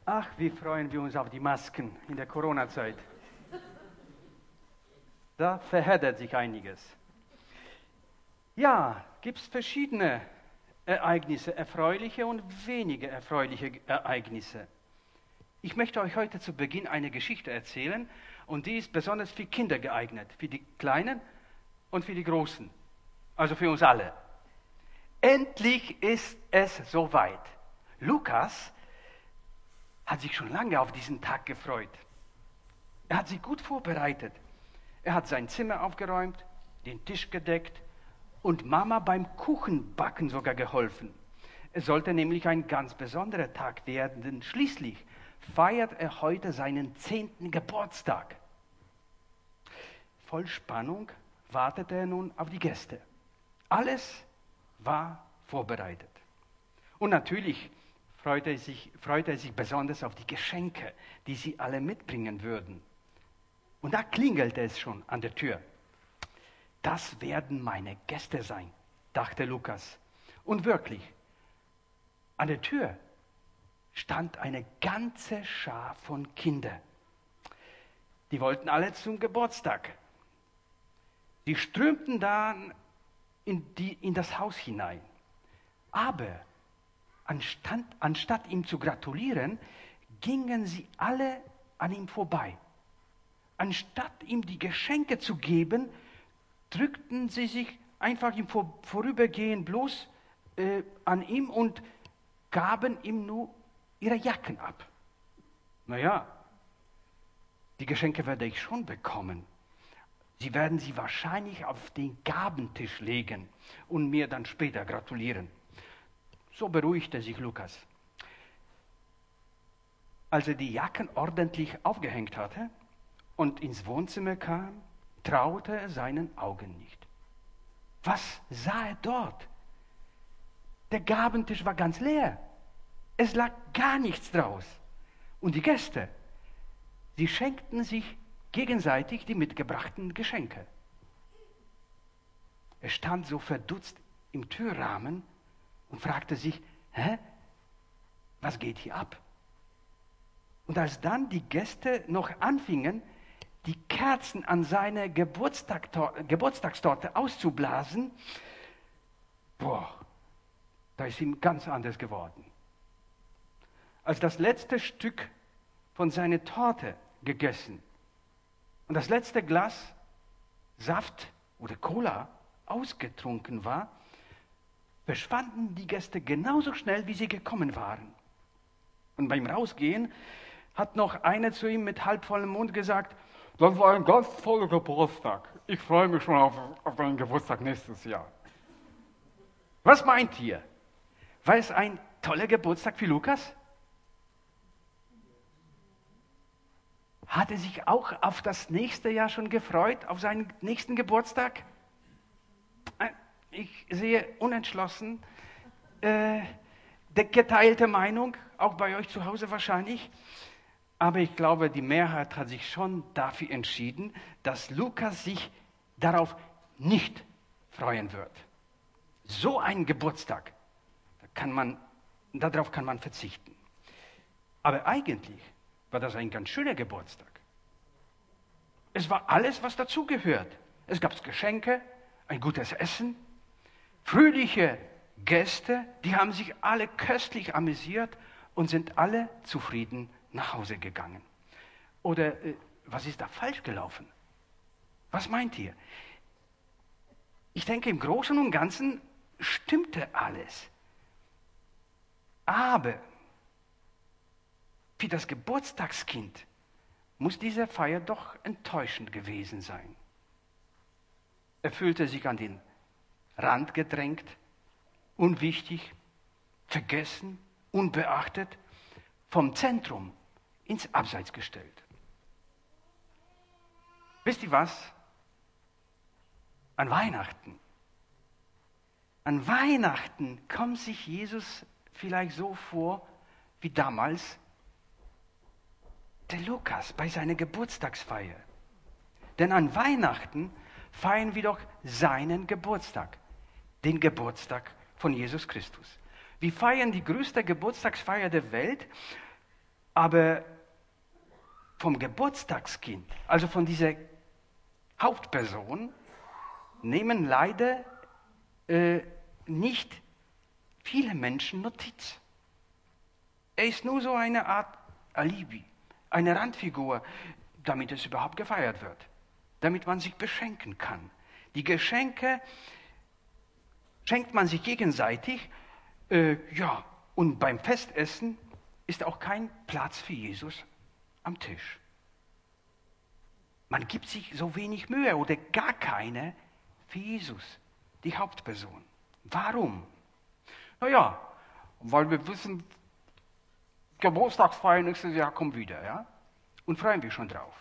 Ach, wie freuen wir uns auf die Masken in der Corona-Zeit. Da verheddert sich einiges. Ja, gibt es verschiedene Ereignisse, erfreuliche und weniger erfreuliche Ereignisse. Ich möchte euch heute zu Beginn eine Geschichte erzählen und die ist besonders für Kinder geeignet, für die Kleinen und für die Großen, also für uns alle. Endlich ist es soweit. Lukas hat sich schon lange auf diesen Tag gefreut. Er hat sich gut vorbereitet. Er hat sein Zimmer aufgeräumt, den Tisch gedeckt und Mama beim Kuchenbacken sogar geholfen. Es sollte nämlich ein ganz besonderer Tag werden, denn schließlich feiert er heute seinen 10. Geburtstag. Voll Spannung wartete er nun auf die Gäste. Alles war vorbereitet. Und natürlich freute er sich besonders auf die Geschenke, die sie alle mitbringen würden. Und da klingelte es schon an der Tür. Das werden meine Gäste sein, dachte Lukas. Und wirklich, an der Tür stand eine ganze Schar von Kindern. Die wollten alle zum Geburtstag. Die strömten dann in das Haus hinein. Aber anstatt ihm zu gratulieren, gingen sie alle an ihm vorbei. Anstatt ihm die Geschenke zu geben, drückten sie sich einfach im Vorübergehen bloß an ihm und gaben ihm nur ihre Jacken ab. Naja, die Geschenke werde ich schon bekommen. Sie werden sie wahrscheinlich auf den Gabentisch legen und mir dann später gratulieren. So beruhigte sich Lukas. Als er die Jacken ordentlich aufgehängt hatte und ins Wohnzimmer kam, traute er seinen Augen nicht. Was sah er dort? Der Gabentisch war ganz leer. Es lag gar nichts draus. Und die Gäste, sie schenkten sich gegenseitig die mitgebrachten Geschenke. Er stand so verdutzt im Türrahmen und fragte sich, was geht hier ab? Und als dann die Gäste noch anfingen, die Kerzen an seine Geburtstagstorte auszublasen, da ist ihm ganz anders geworden. Als das letzte Stück von seiner Torte gegessen und das letzte Glas Saft oder Cola ausgetrunken war, verschwanden die Gäste genauso schnell, wie sie gekommen waren. Und beim Rausgehen hat noch einer zu ihm mit halbvollem Mund gesagt, das war ein ganz toller Geburtstag. Ich freue mich schon auf deinen Geburtstag nächstes Jahr. Was meint ihr? War es ein toller Geburtstag für Lukas? Hat er sich auch auf das nächste Jahr schon gefreut, auf seinen nächsten Geburtstag? Ich sehe unentschlossen, geteilte Meinung, auch bei euch zu Hause wahrscheinlich. Aber ich glaube, die Mehrheit hat sich schon dafür entschieden, dass Lukas sich darauf nicht freuen wird. So ein Geburtstag, darauf kann man verzichten. Aber eigentlich war das ein ganz schöner Geburtstag. Es war alles, was dazugehört. Es gab Geschenke, ein gutes Essen, fröhliche Gäste, die haben sich alle köstlich amüsiert und sind alle zufrieden nach Hause gegangen. Oder was ist da falsch gelaufen? Was meint ihr? Ich denke, im Großen und Ganzen stimmte alles. Aber für das Geburtstagskind muss diese Feier doch enttäuschend gewesen sein. Er fühlte sich an den Rand gedrängt, unwichtig, vergessen, unbeachtet, vom Zentrum ins Abseits gestellt. Wisst ihr was? An Weihnachten kommt sich Jesus vielleicht so vor, wie damals der Lukas bei seiner Geburtstagsfeier. Denn an Weihnachten feiern wir doch seinen Geburtstag, den Geburtstag von Jesus Christus. Wir feiern die größte Geburtstagsfeier der Welt Aber vom Geburtstagskind, also von dieser Hauptperson, nehmen leider nicht viele Menschen Notiz. Er ist nur so eine Art Alibi, eine Randfigur, damit es überhaupt gefeiert wird, damit man sich beschenken kann. Die Geschenke schenkt man sich gegenseitig, und beim Festessen ist auch kein Platz für Jesus am Tisch. Man gibt sich so wenig Mühe oder gar keine für Jesus, die Hauptperson. Warum? Naja, weil wir wissen, Geburtstagsfeier nächstes Jahr kommt wieder, ja? Und freuen wir schon drauf.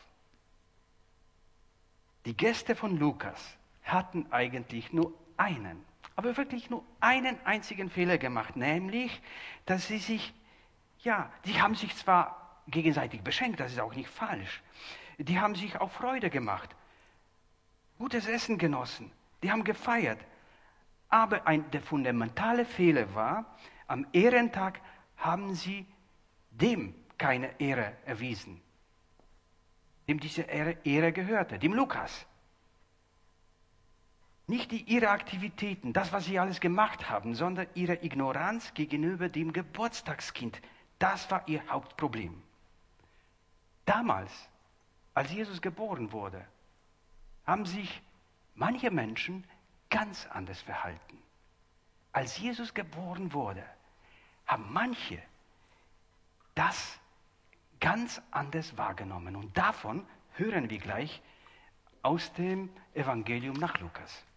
Die Gäste von Lukas hatten eigentlich nur einen, aber wirklich nur einen einzigen Fehler gemacht, nämlich, dass sie haben sich zwar gegenseitig beschenkt, das ist auch nicht falsch, die haben sich auch Freude gemacht, gutes Essen genossen, die haben gefeiert, aber der fundamentale Fehler war, am Ehrentag haben sie dem keine Ehre erwiesen, dem diese Ehre gehörte, dem Lukas. Nicht ihre Aktivitäten, das, was sie alles gemacht haben, sondern ihre Ignoranz gegenüber dem Geburtstagskind. Das war ihr Hauptproblem. Damals, als Jesus geboren wurde, haben sich manche Menschen ganz anders verhalten. Als Jesus geboren wurde, haben manche das ganz anders wahrgenommen. Und davon hören wir gleich aus dem Evangelium nach Lukas.